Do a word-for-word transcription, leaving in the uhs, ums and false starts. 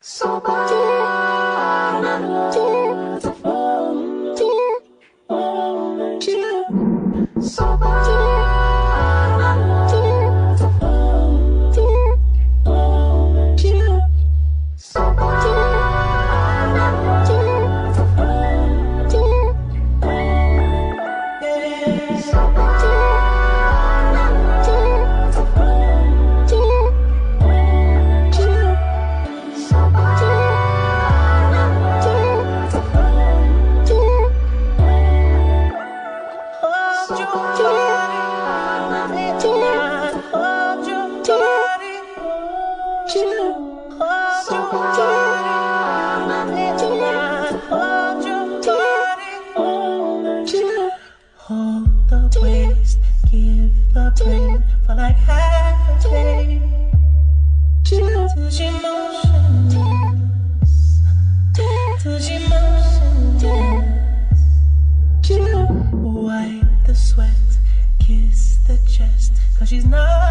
So bad, so hold the waist, give the brain for like half a day. Till she motionless, till she motionless. Wipe the sweat, kiss the chest, 'cause she's not